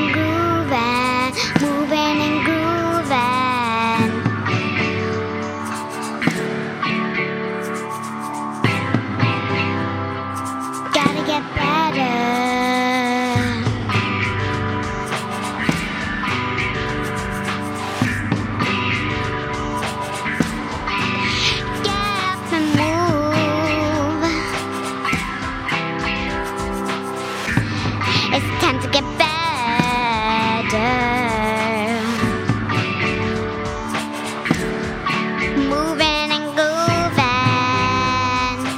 and grooving, moving and grooving. Gotta get better. It's time to get better. Moving and grooving,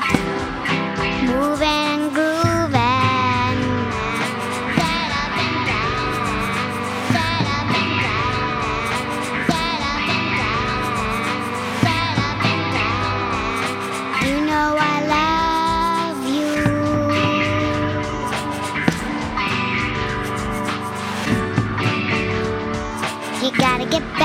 moving and grooving. Get up and dance, get up and dance, get up and dance, get up and dance. You know I love you. You gotta get back.